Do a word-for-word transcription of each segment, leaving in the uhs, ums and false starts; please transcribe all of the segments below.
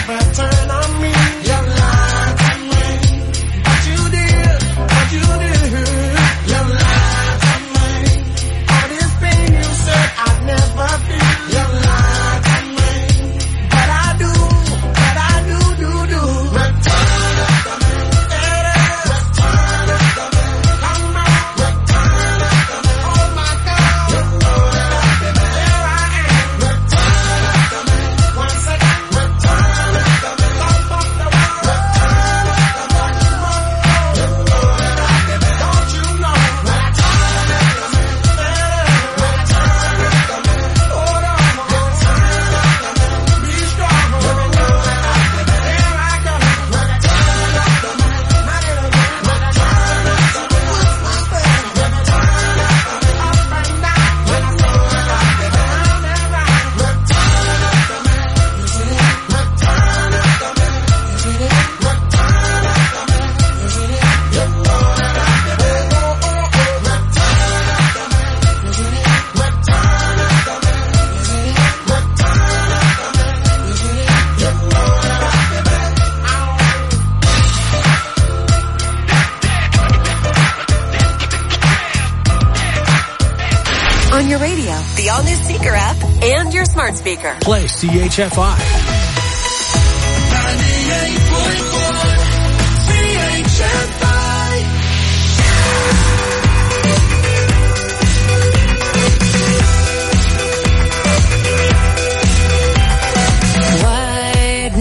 never turn on me. You lied to me, but you did, but you did. You lied to me. All this pain you said I'd never feel. You lied to me, but I do, but I do, do, do. Return it to me, return it to me. Come back, return it to me. Oh my God, you know that I can. Here I am. Return it to me. One second, return it to me. Come up the world, return it to me. You know that I can. Don't you know? Return it to me. Return it to me. Hold on, return it to me. Be strong, you know that I can. Here I go. Return it to me. Not it again. Return it to me. Return it to me. Up and down. You know that I can. Round and round. Return it to me. You see it? Return it to me. You see it? Return it to me. You see it? You know that I can. Oh, oh, oh. Return it to me. You see it? Return it to me. You see it? Return it to me. You see it? You know that I can. On your radio, the all-new Seeker app, and your smart speaker. Play C H F I. ninety-eight point four C H F I. White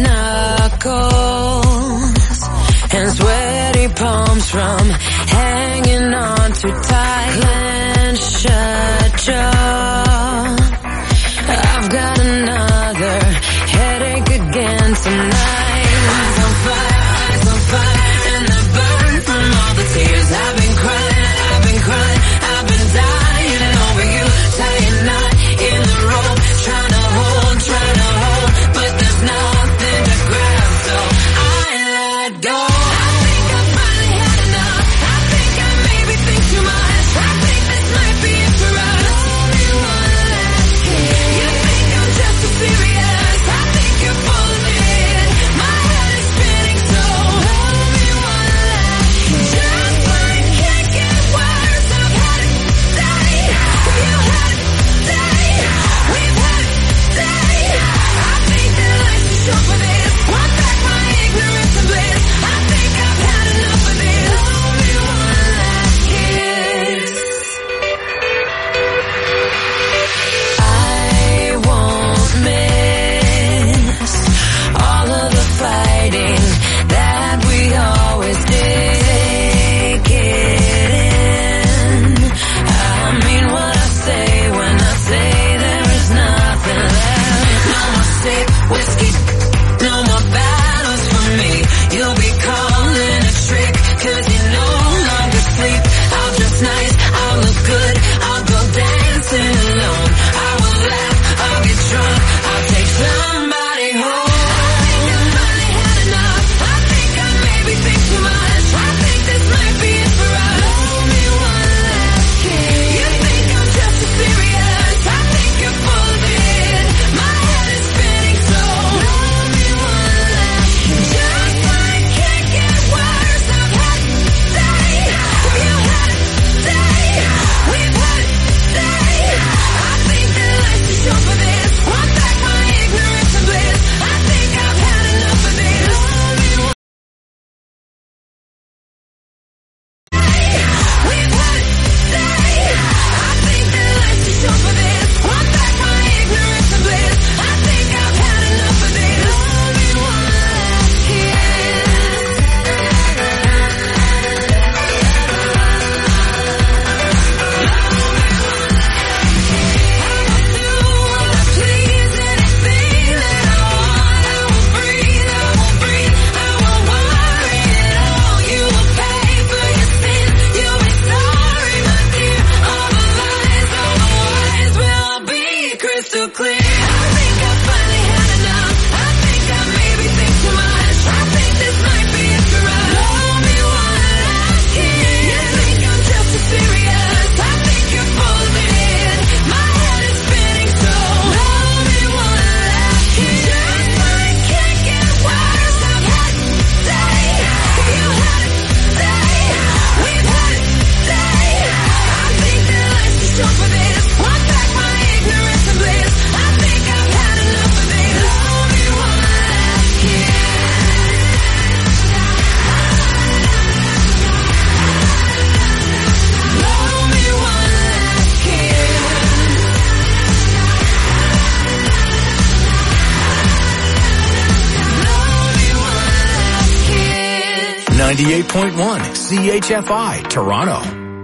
knuckles and sweaty palms from hanging on too tight. Clenched shut jaw. I've got another headache again tonight. Eyes on fire, eyes on fire, and I burn from all the tears I've been crying, I've been crying, I've been dying over you, tying knot in the rope, trying to hold, trying to hold, but there's nothing to grab, so I let go. I think I finally had enough. I think I maybe think too much. I think this might be it for us. Only one last kiss. You think I'm just so serious? I think you're full of it. ninety-eight point one C H F I, Toronto.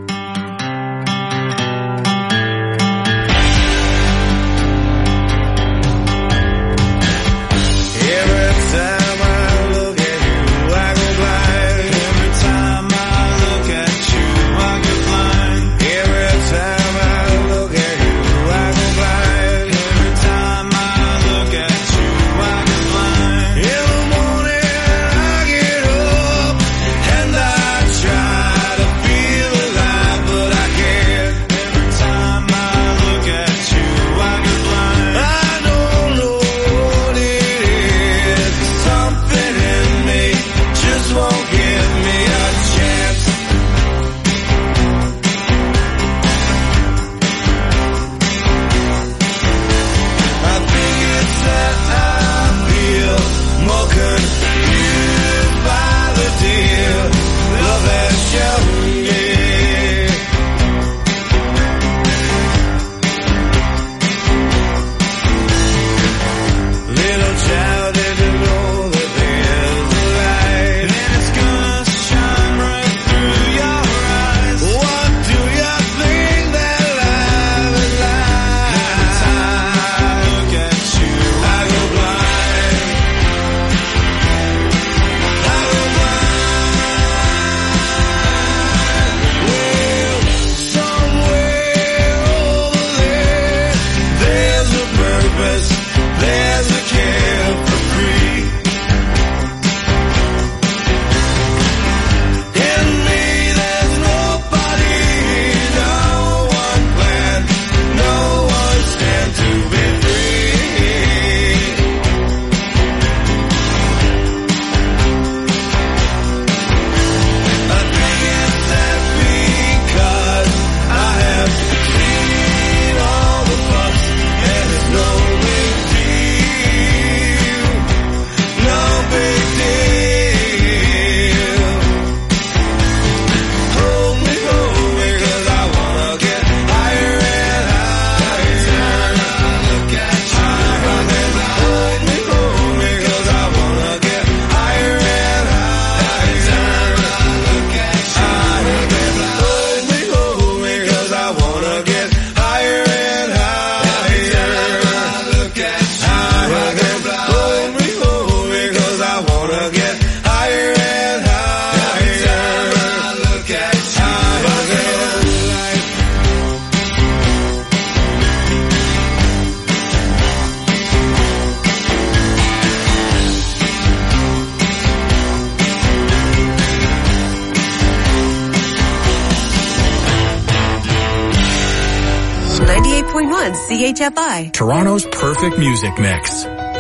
C H F I, Toronto's perfect music mix.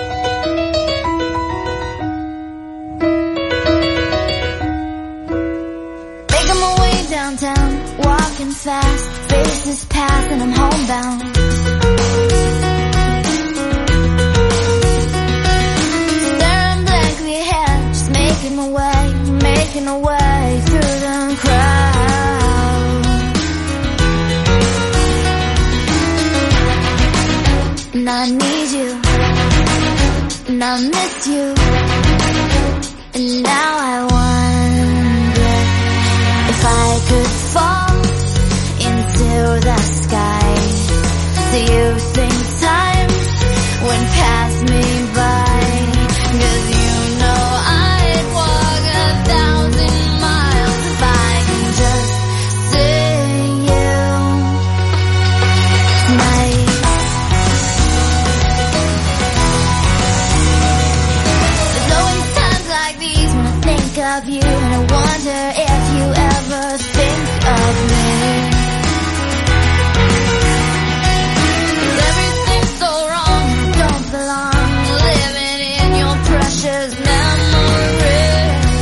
Making my way downtown, walking fast, faces pass and I'm homebound. Staring blankly ahead, just making my way, making my way through the crowd. And I need you, and I miss you, and now I wonder if I could fall into the sky. Do you think time went past me by? 'Cause you know I'd walk a thousand miles if I can just see you tonight. Of you, and I wonder if you ever think of me. 'Cause everything's so wrong, don't belong, living in your precious memory.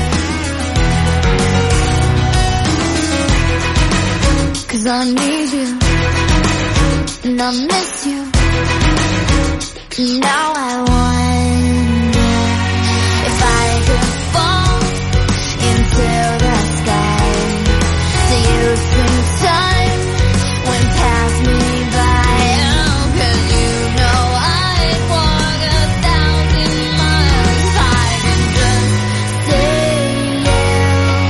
'Cause I need you, and I miss you, and now I wonder if I could fall into the sky. Do you think time went past me by? Oh, 'cause you know I'd walk a thousand miles if I could just see you.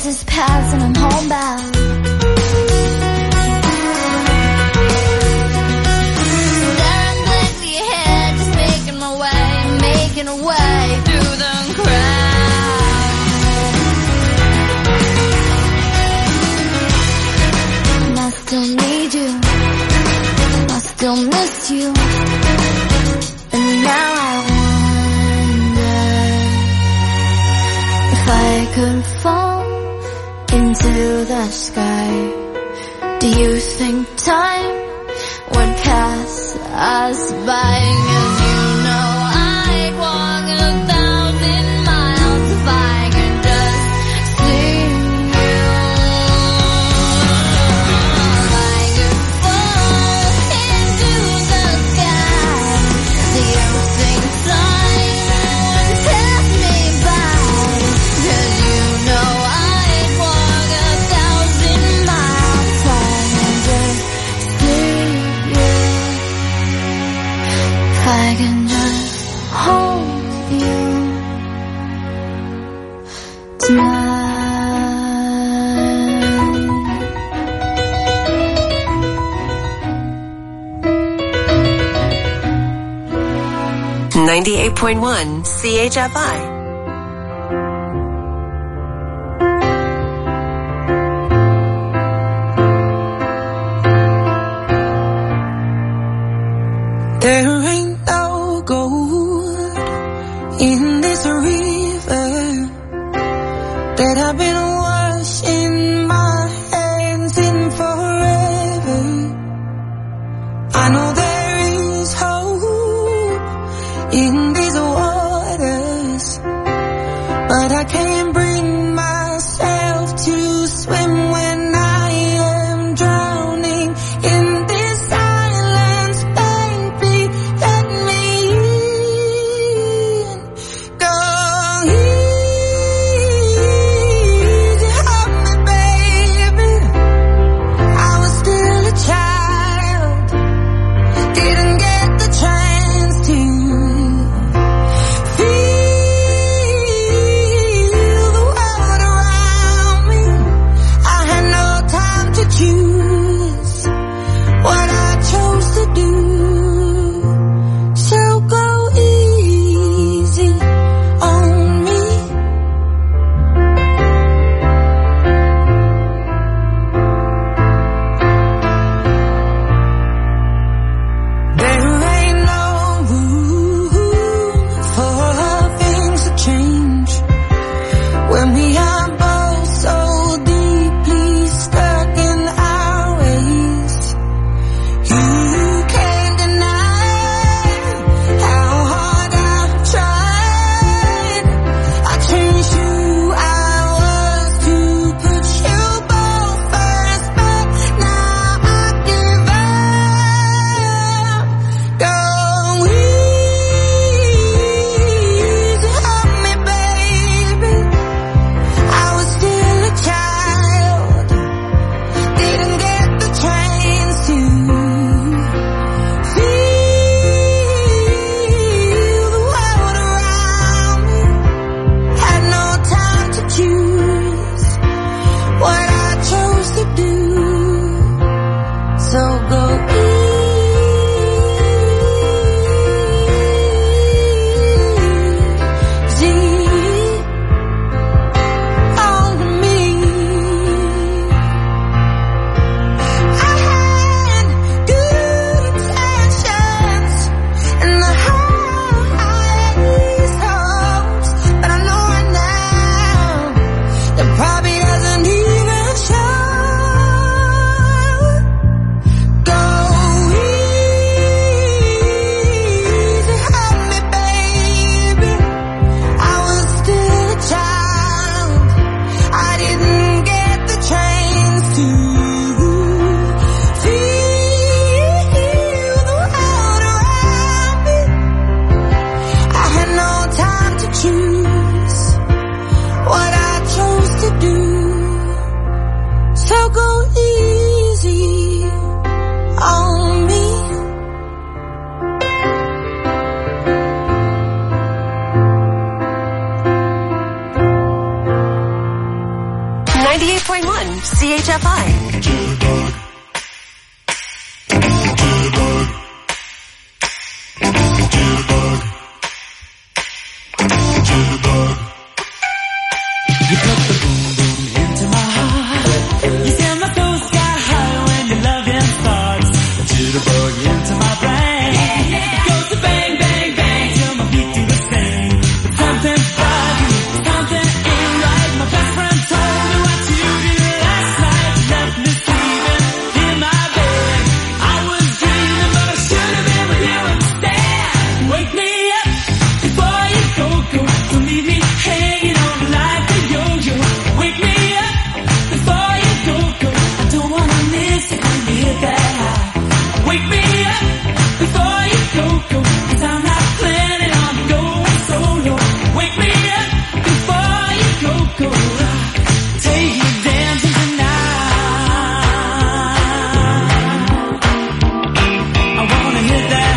is past and I'm homebound. Staring blankly ahead, just making my way, making a way through the crowd. And I still need you, I still miss you. And now I wonder if I could fall into the sky. Do you think time would pass us by? 'Cause you know I'd walk a thousand miles if I could just see you. If I could fall into the sky, do you think time would pass me by? 'Cause you know I'd walk a thousand miles if I could just see you. If I can just hold you tonight. ninety-eight point one C H F I. There ain't no gold in this river that I've been washing my hands in forever. I know there is hope in these waters, but I can't bring myself to swim when I am drowning in this silence. Baby, let me in. Go easy on me, baby. I was still a child before you go, go, 'cause I'm not planning on going solo. Wake me up before you go, go. Take me dancing tonight. I wanna hit that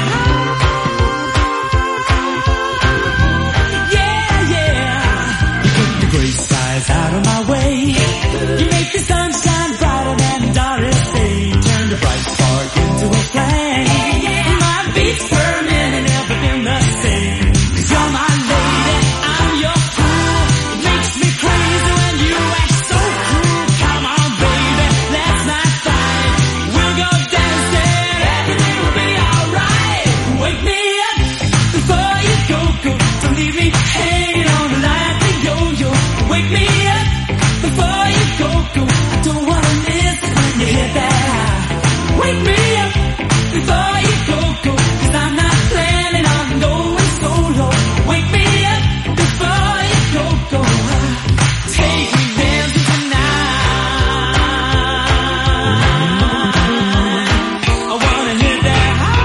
high. Yeah, yeah. You took the gray skies out of my way. You make the sunshine brighter than Doris Day. Turn the bright spark into a flame. My beats per minute never been the same. 'Cause you're my lady, I'm your fool. It makes me crazy when you act so cruel. Come on, baby, let's not fight. We'll go dancing, everything will be alright. Wake me up before you go, go. Don't leave me hanging on like a yo-yo. Wake me up before you go, go. I don't wanna miss it when you hit that high. Wake me up before you go, go. 'Cause I'm not planning on going solo. Wake me up before you go, go. Take me dancing tonight. I wanna hit that high.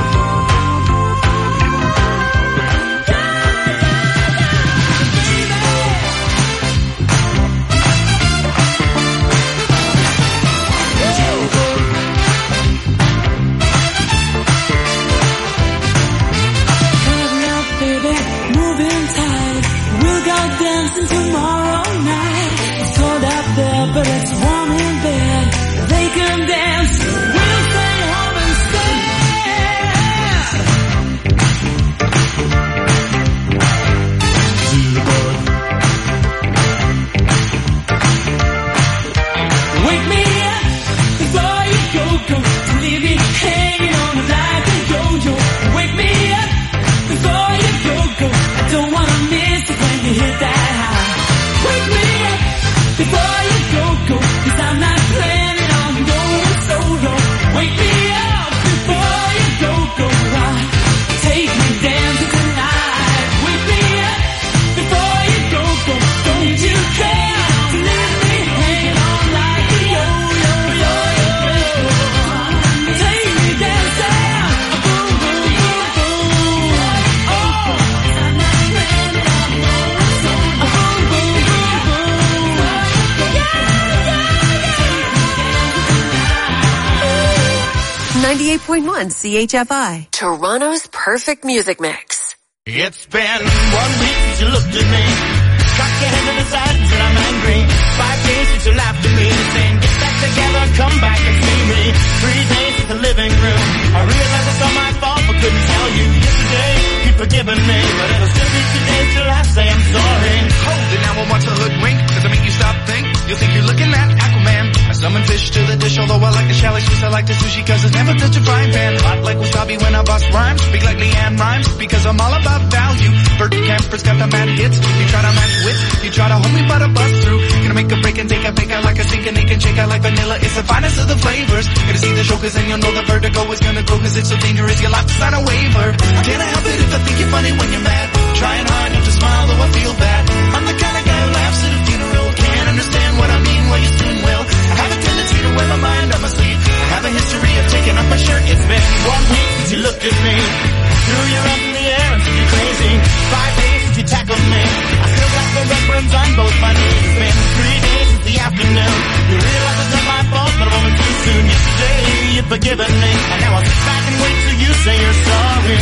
Come now, baby, moving tight. We'll go dancing tomorrow night. It's cold out there, but it's warm in bed. They can dance, we'll stay home instead. Wake me up before you go, go. Don't leave me hanging on like a yo-yo. Wake me up before you go, go. I don't wanna miss it when you hit that high. Wake me up before you go, go. 'Cause I'm not planning on going solo. Wake me up before you go, go. Take me dancing tonight. Wake me up before you go, go. Don't you care to leave me hanging on like a yo-yo, yo-yo. Take me dancing, boom, boom, boom, boom. Oh, I'm not planning on going solo. Boom, boom, boom, boom. Yeah, yeah, yeah. ninety-eight point one C H F I, Toronto's perfect music mix. It's been one week since you looked at me. Cock your head to the side and said I'm angry. Five days since you laughed at me, saying get back together, come back and see me. Three days in the living room. I realized it's all my fault, but couldn't tell you. Yesterday, you'd forgiven me, but it'll still be two days till I say I'm sorry. Hold it now, I want to hoodwink. Does it make you stop think? You'll think you're looking at Aquaman. I summon fish to the dish, although I like the shallow fish, I like the sushi, cause it's never touch a frying pan. Hot like wasabi when I bust rhymes. Big like Leanne rhymes, because I'm all about value. Bert Camper's got the mad hits. You try to match wits, you try to hold me but I bust through. Gonna make a break and take a bake out like a sink and naked shake out like vanilla. It's the finest of the flavors. Gonna see the show cause then you'll know the vertigo is gonna go cause it's so dangerous. You'll have to sign a waiver. I can't help it if I think you're funny when you're mad. Trying hard not to smile though I feel bad. I'm the kind of guy who laughs at a funeral. Can't understand what I mean, well you soon will. I have a tendency to wear my mind on my sleeve. I have a history of taking off my shirt. It's been One week since you looked at me. Threw your up in the air and said you're crazy. Five days since you tackled me. I still got the red burns on both my knees. It's been three days since the afternoon. You realize it's not my fault, but I'm only too soon. Yesterday you'd forgiven me, and now I'll sit back and wait till you say you're sorry.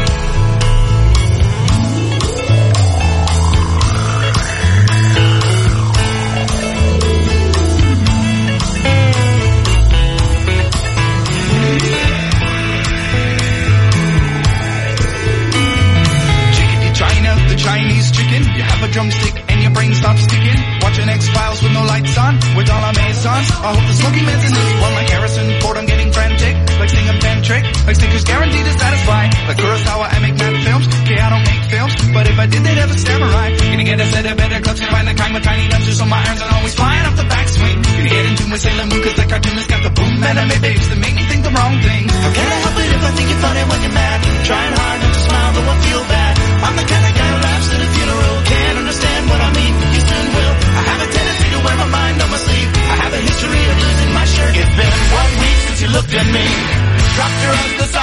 Chinese chicken, you have a drumstick and your brain stops sticking. Watching X-Files with no lights on, with all our maisons. I hope the smoky man's in this one like Harrison Ford. I'm getting frantic, like singing Tantric, like Snickers guaranteed to satisfy. Like Kurosawa, I make mad films. Okay, I don't make films, but if I did, they'd have a samurai. Gonna get a set of better clubs, gonna find the kind with tiny numbers, so my irons are always flying off the backswing. Gonna get in tune with Sailor Moon, cause the cartoonist got the boom anime babes that make me think the wrong thing. How can I help it if I think you're funny when you're mad? Trying hard not to smile, though I feel bad. I'm the kind of guy who laughs at a funeral. Can't understand what I mean, you soon will. I have a tendency to wear my mind on my sleeve. I have a history of losing my shirt. It's been one week since you looked at me. Dropped your eyes to the side.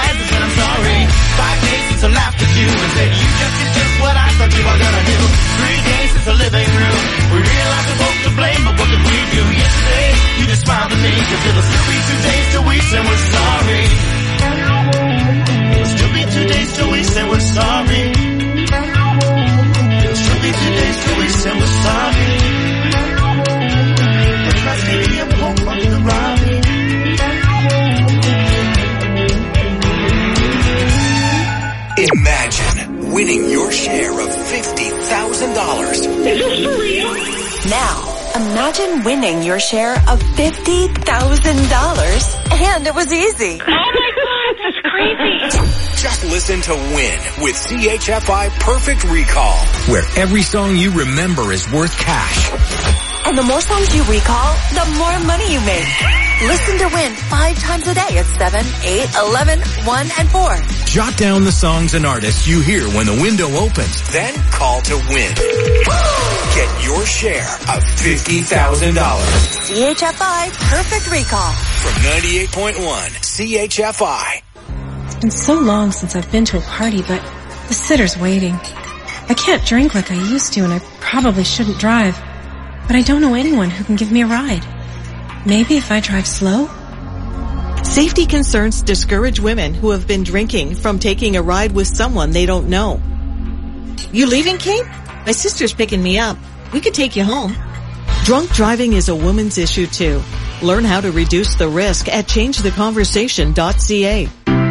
winning your share of fifty thousand dollars. Is this for real? Now, imagine winning your share of fifty thousand dollars, and it was easy. Oh my God, that's crazy. Just listen to Win with C H F I Perfect Recall, where every song you remember is worth cash. And the more songs you recall, the more money you make. Listen to Win five times a day at seven, eight, eleven, one, and four. Jot down the songs and artists you hear when the window opens, then call to win. Get your share of fifty thousand dollars. C H F I Perfect Recall. From ninety-eight point one C H F I. It's been so long since I've been to a party, but the sitter's waiting. I can't drink like I used to, and I probably shouldn't drive. But I don't know anyone who can give me a ride. Maybe if I drive slow? Safety concerns discourage women who have been drinking from taking a ride with someone they don't know. You leaving, Kate? My sister's picking me up. We could take you home. Drunk driving is a woman's issue too. Learn how to reduce the risk at change the conversation dot c a.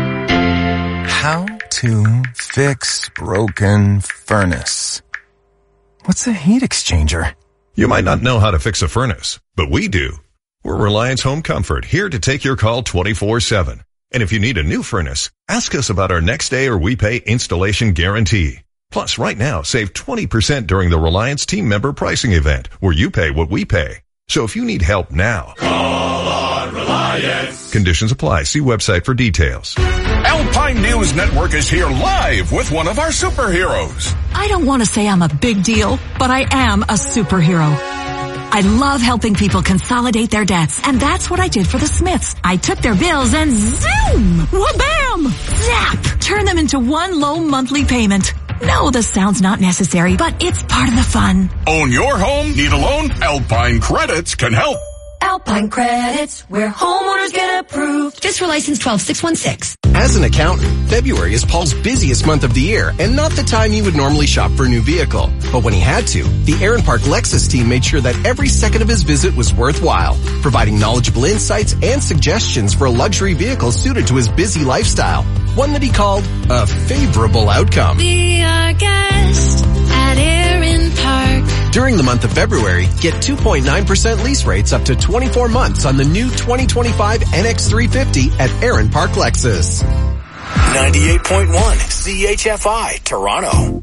How to fix broken furnace. What's a heat exchanger? You might not know how to fix a furnace, but we do. We're Reliance Home Comfort, here to take your call twenty-four seven. And if you need a new furnace, ask us about our next day or we pay installation guarantee. Plus, right now, save twenty percent during the Reliance team member pricing event, where you pay what we pay. So if you need help now, call on Reliance. Conditions apply. See website for details. Alpine News Network is here live with one of our superheroes. I don't want to say I'm a big deal, but I am a superhero. I love helping people consolidate their debts, and that's what I did for the Smiths. I took their bills and zoom, wha-bam, zap, turn them into one low monthly payment. No, the sound's not necessary, but it's part of the fun. Own your home? Need a loan? Alpine Credits can help. Alpine Credits, where homeowners get approved. Just for license twelve six one six. As an accountant, February is Paul's busiest month of the year and not the time he would normally shop for a new vehicle. But when he had to, the Aaron Park Lexus team made sure that every second of his visit was worthwhile, providing knowledgeable insights and suggestions for a luxury vehicle suited to his busy lifestyle. One that he called a favorable outcome. Be our guest at Aaron Park. During the month of February, get two point nine percent lease rates up to twenty-four months on the new twenty twenty-five N X three fifty at Aaron Park Lexus. ninety-eight point one C H F I, Toronto.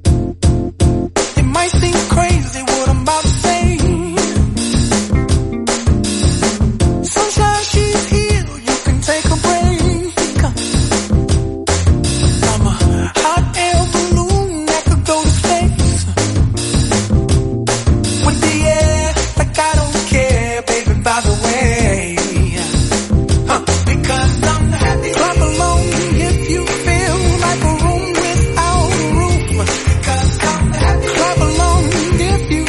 It might seem crazy what I'm about to say. Sunshine, she's here, you can take a break. I'm a hot air balloon that could go to space. With the air, like I don't care, baby, by the way. Huh, because I'm happy. Clap along if you feel like a room without a roof. Because I'm happy. Clap along if you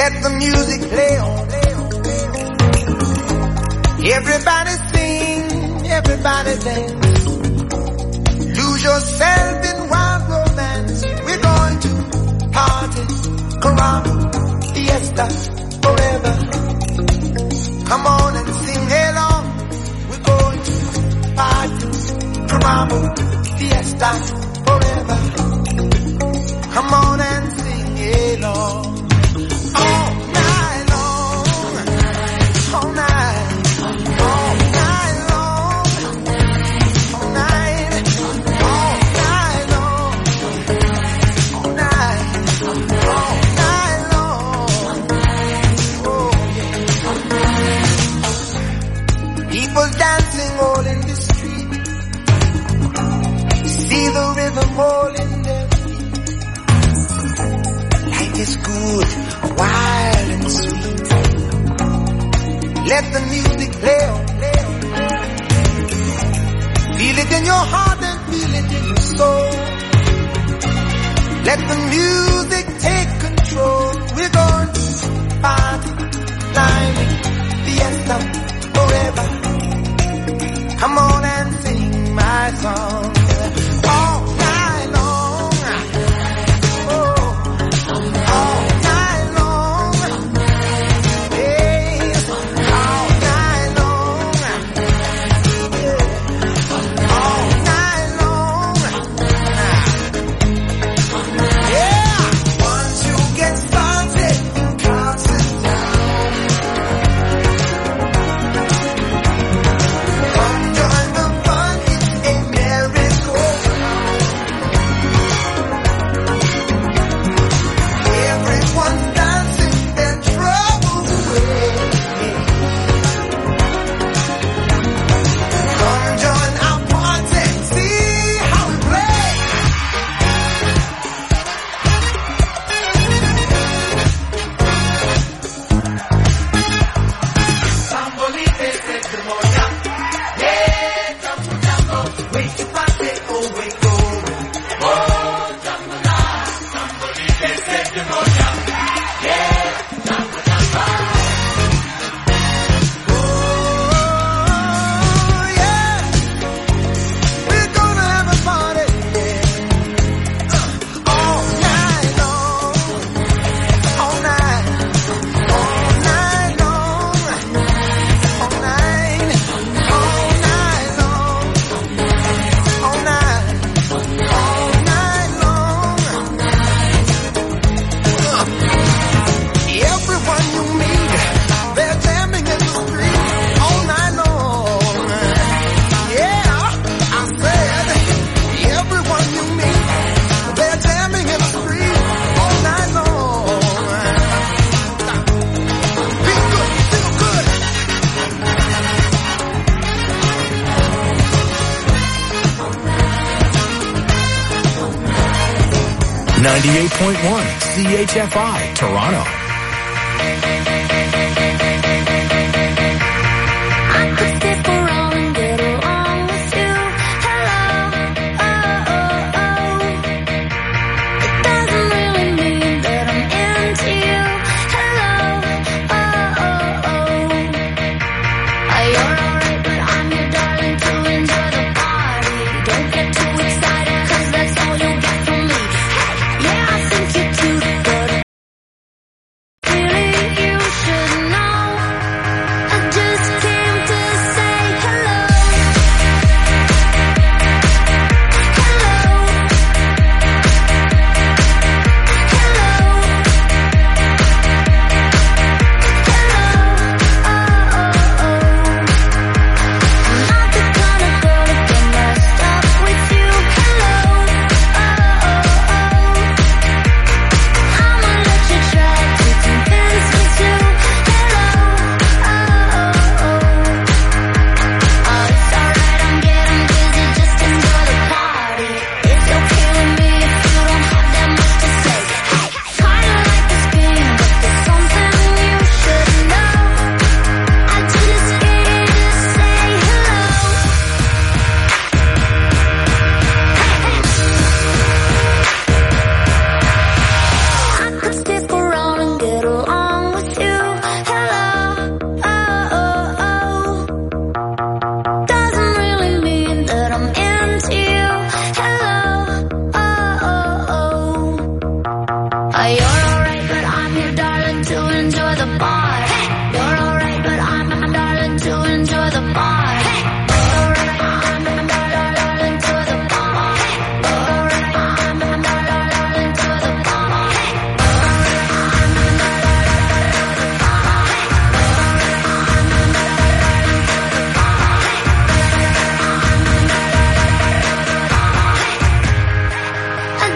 Let the music play on. Everybody sing, everybody dance. Lose yourself in wild romance. We're going to party, caramba, fiesta, forever. Come on and sing along. We're going to party, caramba, fiesta, forever. Come on and sing along. All night long, all night. Dancing all in the street, see the rhythm all in their feet. Life is good, wild and sweet. Let the music play on, play on, play on. Feel it in your heart and feel it in your soul. Let the music take control. We're going to party, climbing, fiesta, forever. Come on and sing my song all night long. Oh, all night long. Hey, all night long. Yeah, all night long. Yeah, once you get started, you can't sit down. ninety-eight point one C H F I, Toronto. You should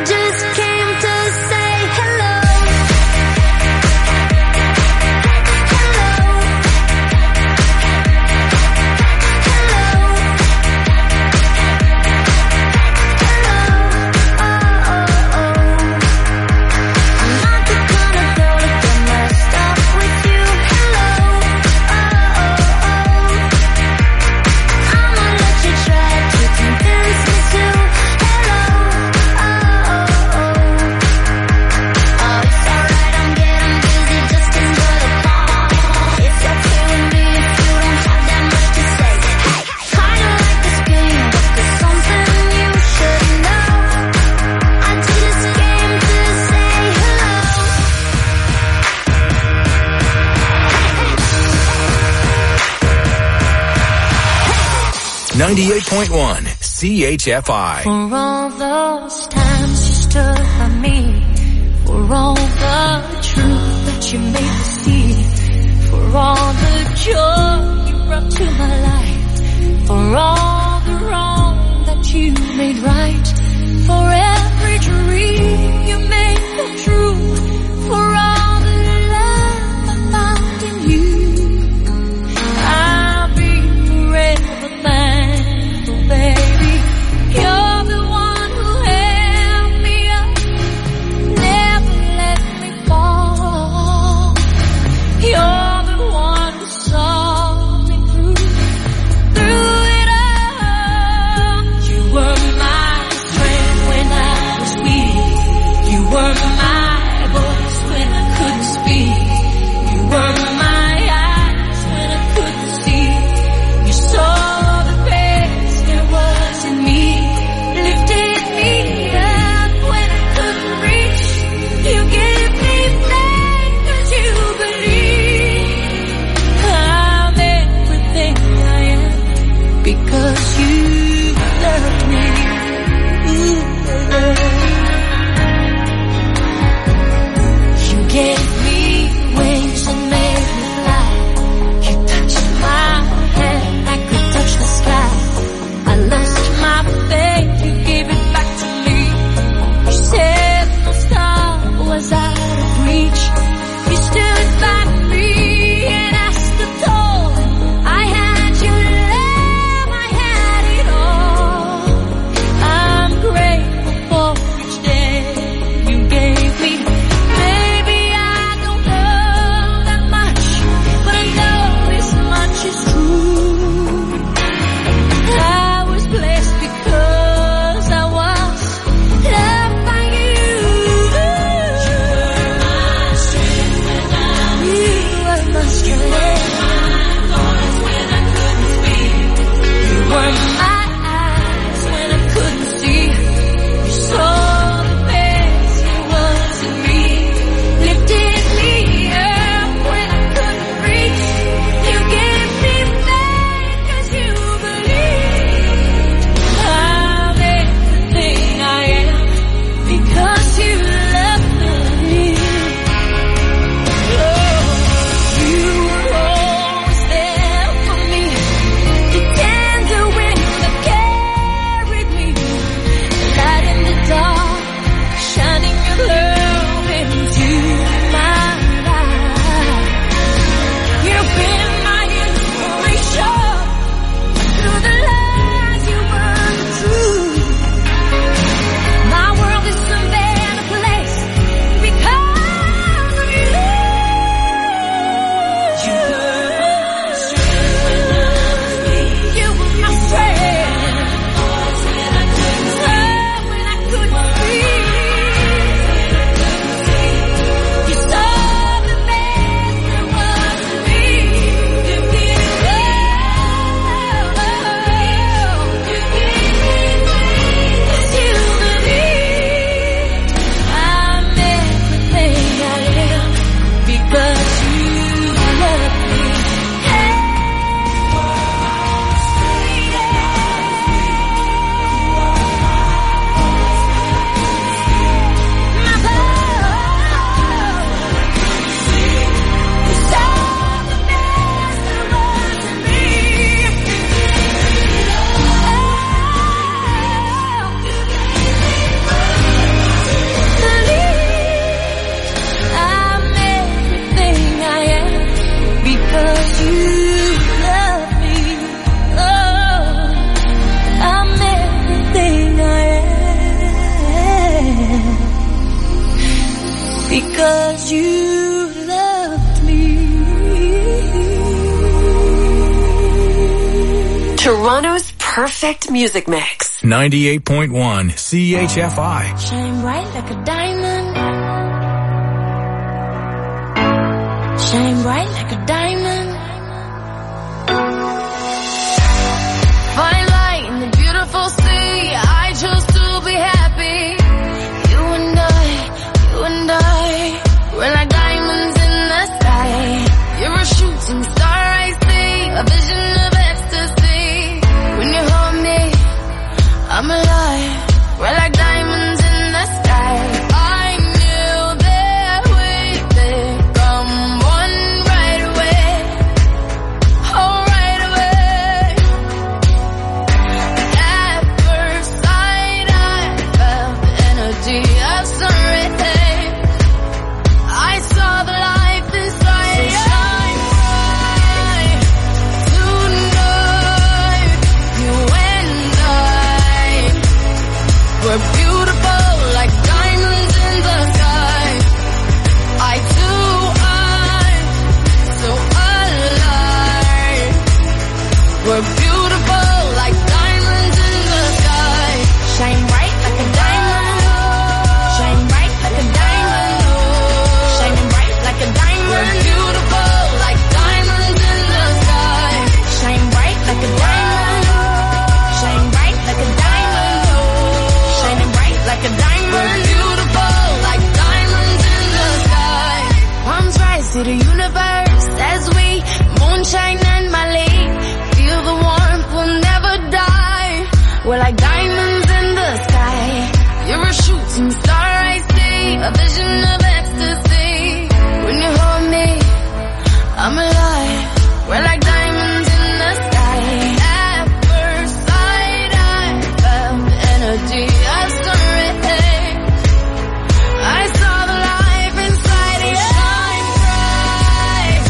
just came to say hello. ninety-eight point one C H F I. For all those times you stood by me, for all the truth that you made me see, for all the joy you brought to my life, for all the wrong that you made right, for every dream you made come true, for all the love I found in you, I'll be forever thankful, baby. You're the one who held me up, never let me fall. You're the one who saw me through, through it all. You were my strength when I because you loved me. Toronto's perfect music mix. ninety-eight point one C H F I. Shine bright like a diamond. Shine bright like a diamond. Find light in the beautiful sea. I chose to be happy. You and I, you and I, we're like diamonds in the sky. You're a shooting star, I see, a vision of ecstasy. When you hold me, I'm alive. We're like diamonds in the sky. I knew that we could come one right away. Oh, right away. At first sight, I felt the energy of sun rays. I saw the life inside. So shine bright tonight. You and I, we're beautiful like diamonds in the sky. I too, I'm so alive. We're beautiful like diamonds in the sky. Shine bright like a diamond. Shine bright like a diamond. Shining bright like a diamond. We're beautiful like diamonds in the sky. Shine bright like a diamond. Shine bright like a diamond. Shining bright like a diamond. We're beautiful like diamonds in the sky. Palms rise to the universe as we moonshine and Mali. Feel the warmth, we'll never die. We're like diamonds in the sky. You're a shooting star, I see, a vision of ecstasy. When you hold me, I'm alive. We're like diamonds in the sky. At first sight, I felt the energy of sun rays. I saw the life inside you. Shine bright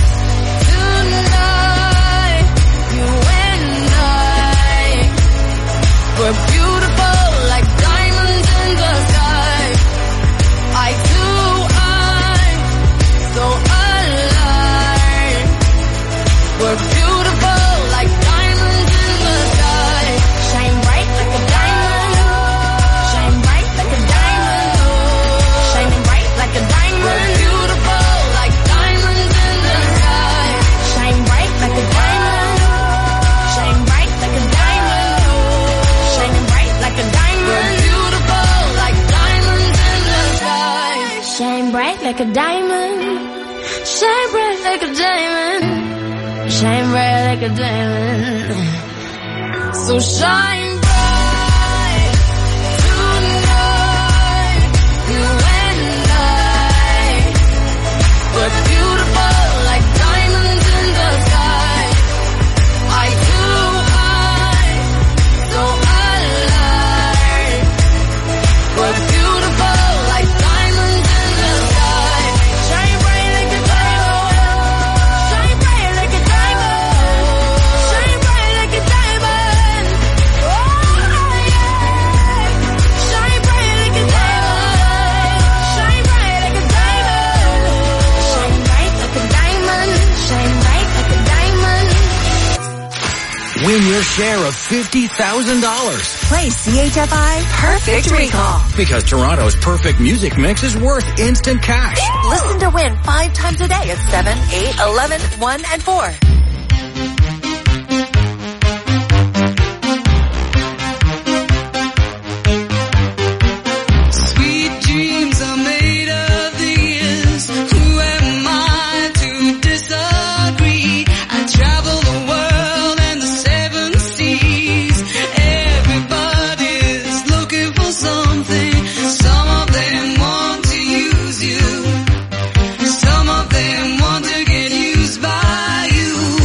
tonight. You and I, we're beautiful like diamonds in the sky. I too, I'm so alive. We're beautiful like diamonds in the sky. Shine bright like a diamond. Shine bright like a diamond. Shining bright like a diamond. We're beautiful like diamonds in the sky. Shine bright like a diamond. Shine bright like a diamond. Shining bright like a diamond. We're beautiful like diamonds in the sky. Shine bright like a diamond. Shine bright like a diamond. Shine bright like a diamond. So shine bright tonight. You and I, we're beautiful like diamonds in the sky. I too, I'm so alive. We're beautiful like diamonds in the sky. Shine bright like a diamond. Shine bright like a diamond. Shine bright like a diamond. Oh yeah. Shine bright like a diamond. Shine bright like a diamond. Shine bright like a diamond. Shine bright like a diamond. Win your share of fifty thousand dollars. Play C H F I Perfect Recall. Because Toronto's perfect music mix is worth instant cash. Listen to win five times a day at seven, eight, eleven, one, and four. Sweet dreams are made of these. Who am I to disagree? I travel the world and the seven seas. Everybody's looking for something. Some of them want to use you. Some of them want to get used by you.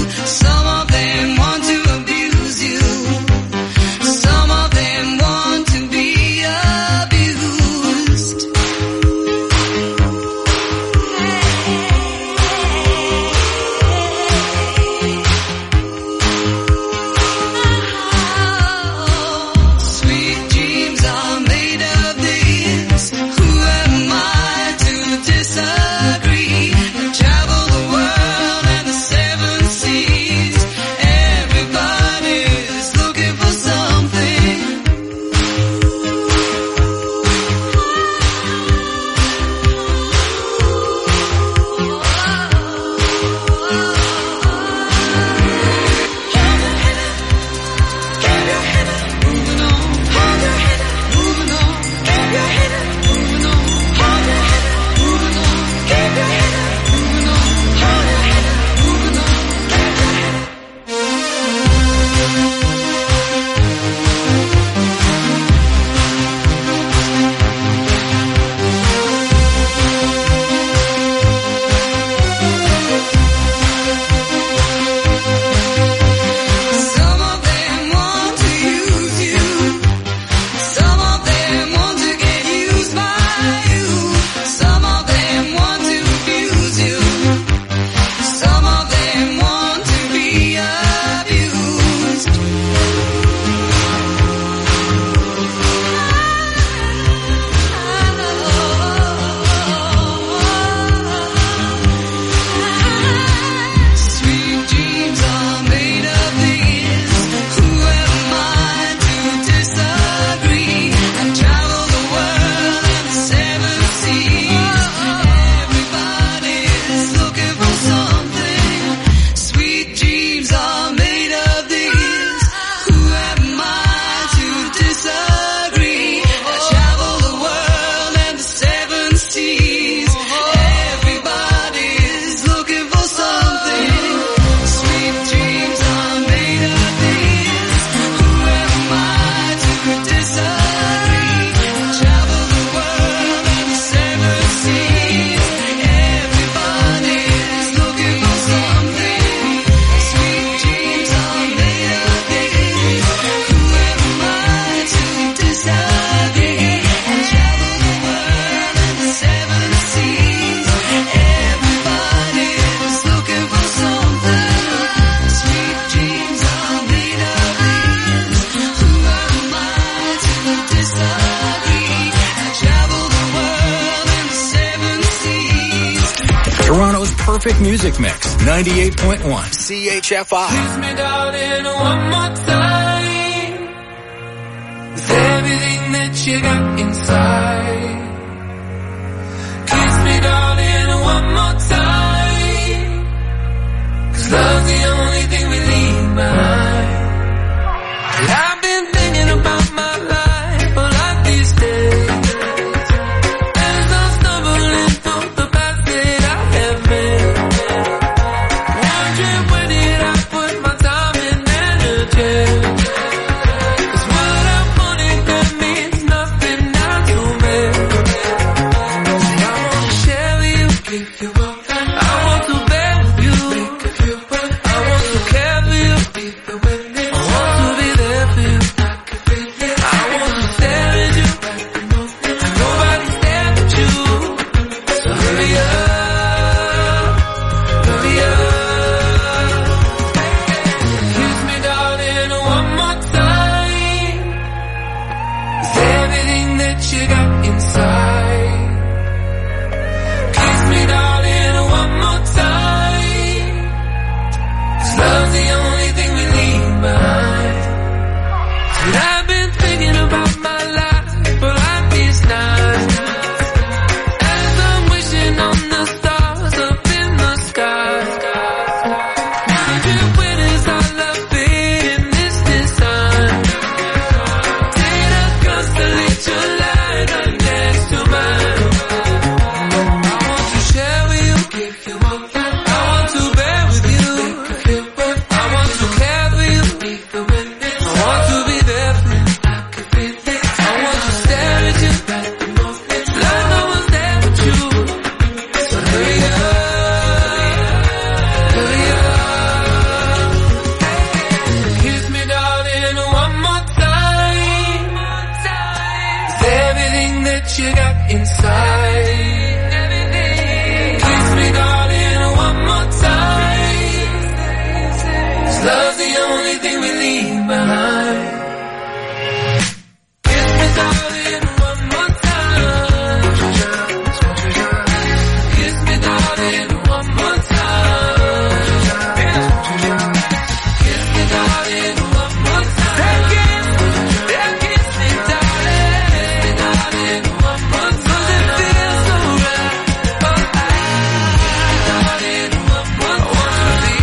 perfect music mix. ninety-eight point one C H F I. Kiss me, darling, one more time. With everything that you got inside. Kiss me, darling, one more time. 'Cause love's the only thing we leave behind. And I've been thinking about my life a lot these days. As I'm stumbling through the path that I have made. Wondering where did I put my time and energy. 'Cause what I wanted that means nothing now to me. And I wanna share with you, give you up. I want to bear with you, make you feel better. I want to care for you, even when it's I want to be there for you, I can feel it. I want to stare at you, and nobody stare at you. So hurry up, hurry up. Kiss me, darling, one more time. With everything that you got inside. Kiss me, darling, one more time. 'Cause love's the only thing we leave behind. And I've been thinking about my life for like these nights. As I'm wishing on the stars up in the sky. Wondering when is our love fading this design. Did I constellation light right next to mine? I want to share with you, give you up. I want to bear with you, I want to care for you, even when it's I want to be there for you, I can feel it. I want to stare at you, like no one's there but you. So hurry up, hurry up. Kiss me, darling, one more time. With everything that you got inside. Kiss me, darling, one more time. 'Cause love's the only thing we leave behind. Kiss me, darling, one more time. Kiss me, darling, one more time. Kiss me, darling, one more time. Yeah, kiss me, darling. Kiss me, darling, one more time. 'Cause it feels so right. Oh, I, darling, one more time. I want to be.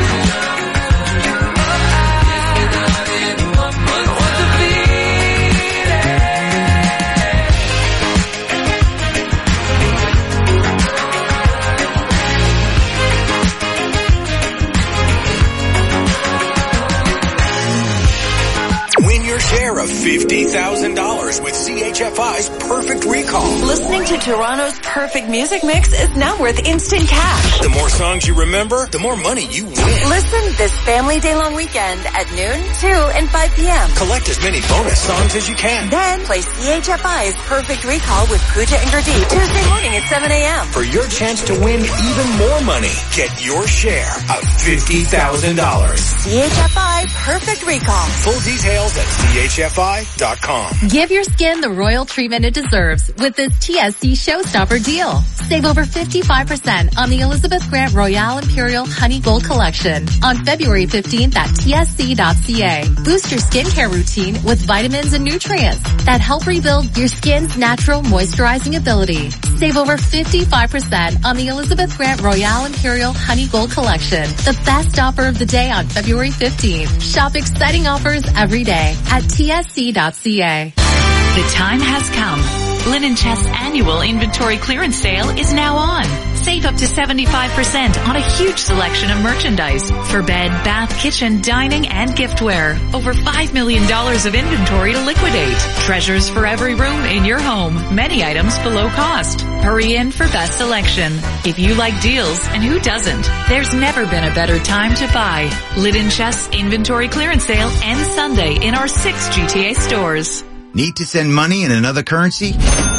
Win your share of fifty thousand dollars with C H F I's Perfect Recall. Listening to Toronto's perfect music mix is now worth instant cash. The more songs you remember, the more money you win. Listen this family day-long weekend at noon, two, and five p.m. Collect as many bonus songs as you can. Then play C H F I's Perfect Recall with Pooja and Gurdeep Tuesday morning at seven a.m. For your chance to win even more money, get your share of fifty thousand dollars. C H F I Perfect Recall. Full details at C H F I dot com. Give your skin the royal treatment it deserves with this T S C Showstopper deal. Save over fifty-five percent on the Elizabeth Grant Royale Imperial Honey Gold Collection on February fifteenth at T S C dot C A. Boost your skincare routine with vitamins and nutrients that help rebuild your skin's natural moisturizing ability. Save over fifty-five percent on the Elizabeth Grant Royale Imperial Honey Gold Collection. The best offer of the day on February fifteenth. Shop exciting offers every day at T S C dot C A. The time has come. Linen Chest's annual inventory clearance sale is now on. Save up to seventy-five percent on a huge selection of merchandise for bed, bath, kitchen, dining, and giftware. Over five million dollars of inventory to liquidate. Treasures for every room in your home. Many items below cost. Hurry in for best selection. If you like deals, and who doesn't, there's never been a better time to buy. Linen Chest's inventory clearance sale ends Sunday in our six G T A stores. Need to send money in another currency?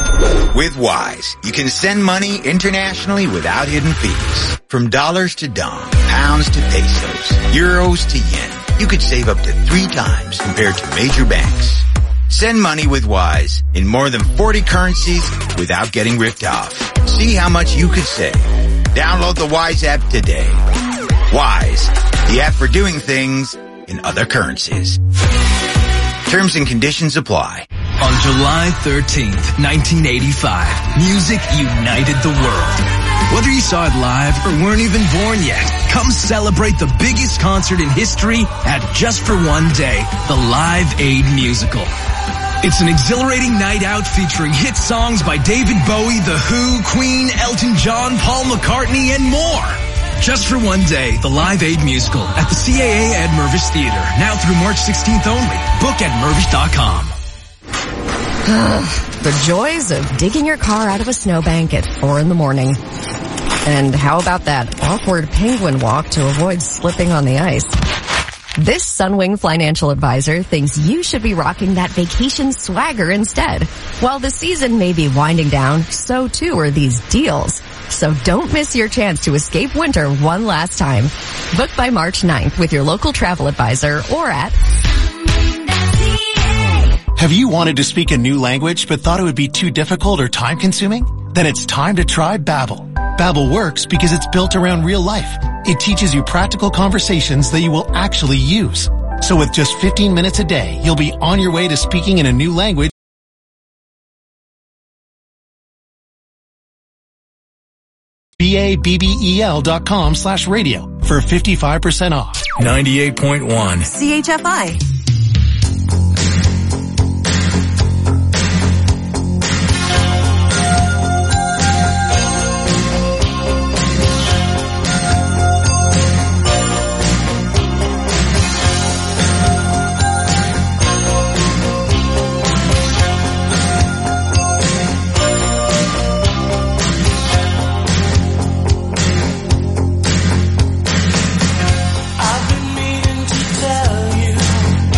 With Wise, you can send money internationally without hidden fees. From dollars to dong, pounds to pesos, euros to yen, you could save up to three times compared to major banks. Send money with Wise in more than forty currencies without getting ripped off. See how much you could save. Download the Wise app today. Wise, the app for doing things in other currencies. Terms and conditions apply. On July thirteenth, nineteen eighty-five, music united the world. Whether you saw it live or weren't even born yet, come celebrate the biggest concert in history at Just for One Day, the Live Aid Musical. It's an exhilarating night out featuring hit songs by David Bowie, The Who, Queen, Elton John, Paul McCartney, and more. Just for One Day, the Live Aid Musical at the C A A at Mirvish Theater, now through March sixteenth only. Book at mirvish dot com. The joys of digging your car out of a snowbank at four in the morning. And how about that awkward penguin walk to avoid slipping on the ice? This Sunwing financial advisor thinks you should be rocking that vacation swagger instead. While the season may be winding down, so too are these deals. So don't miss your chance to escape winter one last time. Book by March ninth with your local travel advisor or at... Have you wanted to speak a new language but thought it would be too difficult or time-consuming? Then it's time to try Babbel. Babbel works because it's built around real life. It teaches you practical conversations that you will actually use. So with just fifteen minutes a day, you'll be on your way to speaking in a new language. B-A-B-B-E-L dot com slash radio for fifty-five percent off. ninety-eight point one. C H F I. I've been meaning to tell you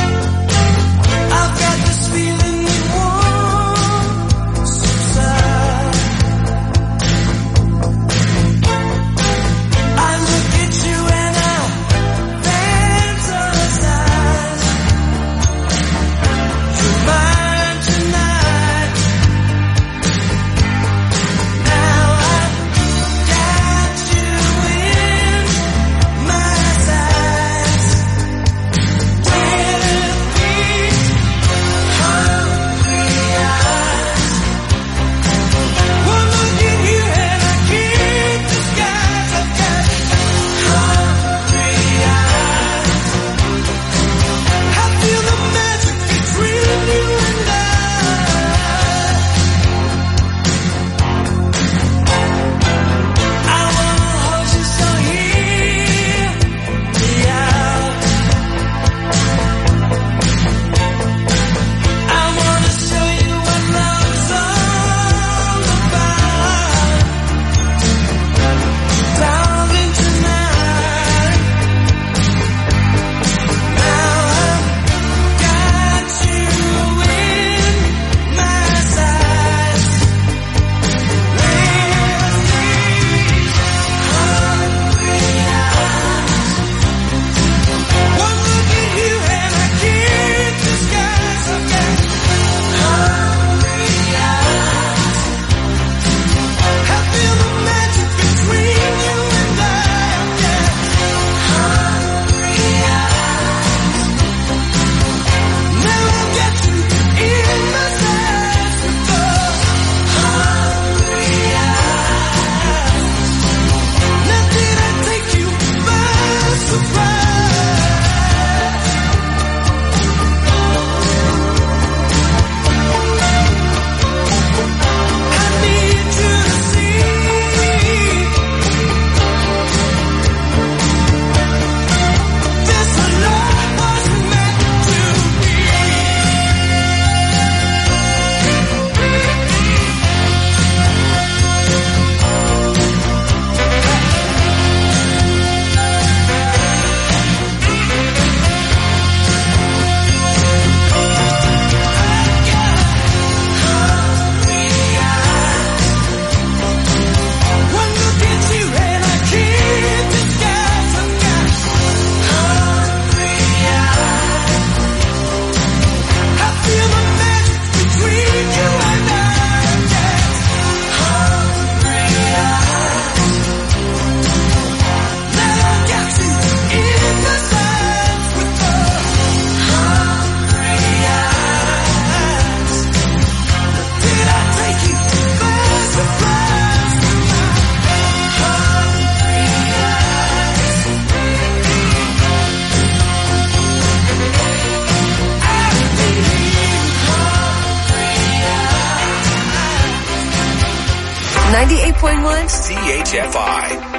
ninety-eight point one C H F I.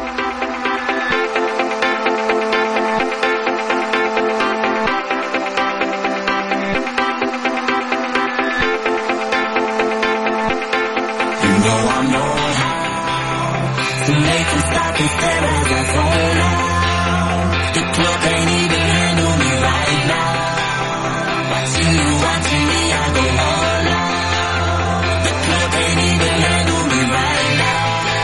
To make them stop and stare as I zone out. The club can't even handle me right now. Watching you, watching me, I go all out. The club can't even handle me right now.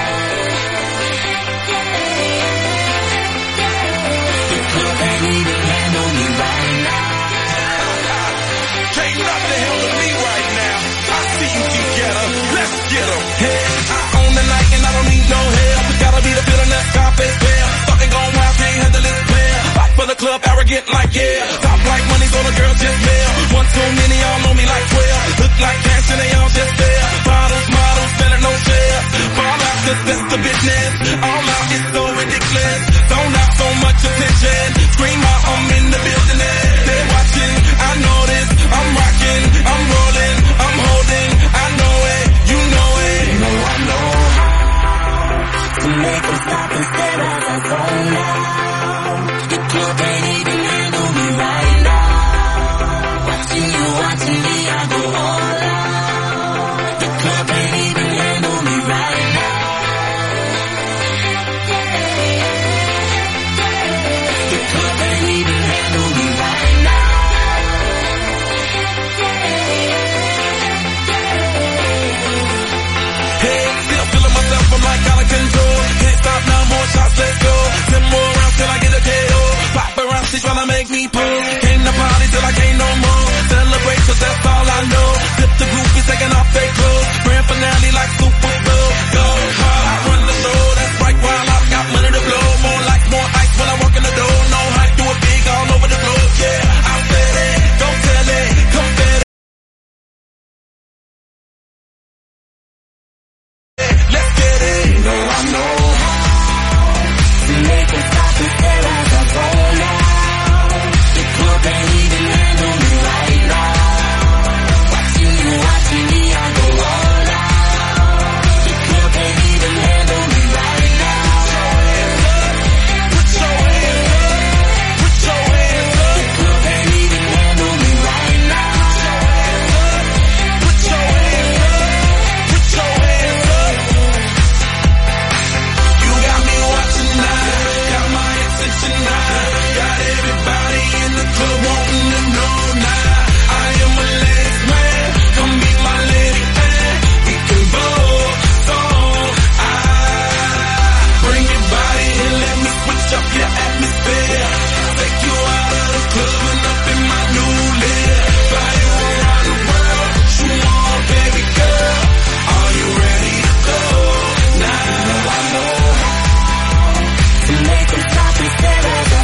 The club can't even handle me right now. Can't nothing handle me right now. I see you together. Let's get 'em. Hey, I own the night and I don't need no help. Gotta be the bitterness, Scarface fair. Starting going wild, can't handle this player. Fight for the club, arrogant like yeah. Top like money, so the girls just mail. One too many, y'all know me like twelve. Look like cash and they all just there. Bottles, models, selling no share. Fall out, cause that's the business. All out, it's so ridiculous. Don't out so much attention. Scream out, I'm in the building. They're watching, I know this. I'm rocking, I'm rolling, I'm holding. I know it, you know it. You know I know how to make them stop and stare as I zone out. The club can't even handle me right now. Watching you, watching me, I go all out. The club can't even handle me right now. The club can't even handle me right now. Hey, still feeling myself, I'm like out of control. Can't stop now, more shots, let's go. Ten more rounds till I get a K O. Paparazzi tryna make me pull. Came to party till I can't no more. Celebrate cause that's all I know. Tip the groupies taking off their clothes. Grand finale like